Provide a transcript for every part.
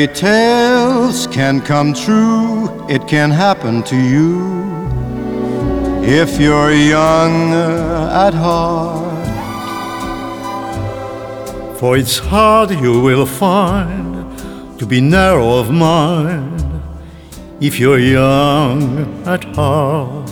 fairy tales can come true. It can happen to you if you're young at heart. For it's hard, you will find, to be narrow of mind if you're young at heart.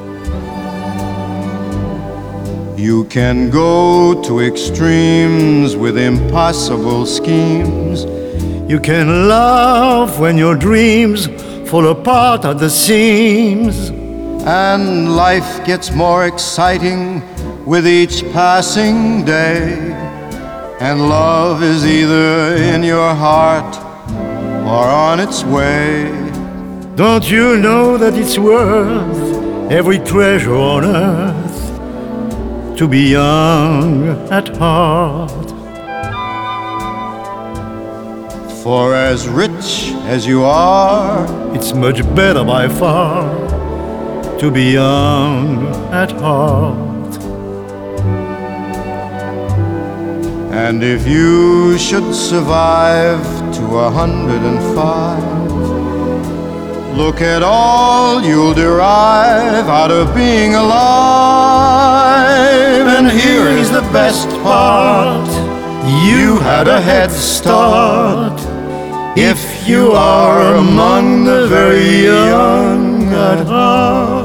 You can go to extremes with impossible schemes. You can laugh when your dreams fall apart at the seams. And life gets more exciting with each passing day. And love is either in your heart or on its way. Don't you know that it's worth every treasure on earth to be young at heart? For as rich as you are, it's much better by far to be young at heart. And if you should survive to 105, look at all you'll derive out of being alive. And here is the best part: you had a head start if you are among the very young at heart.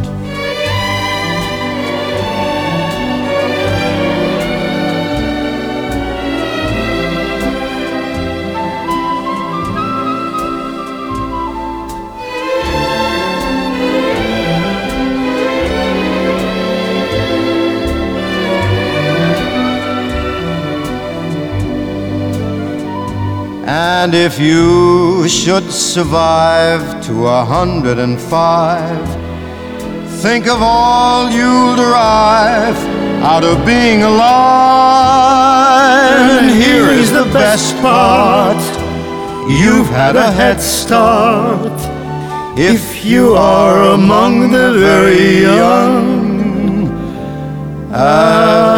And if you should survive to 105, think of all you'll derive out of being alive. And here is the best part: you've had a head start if you are among the very young.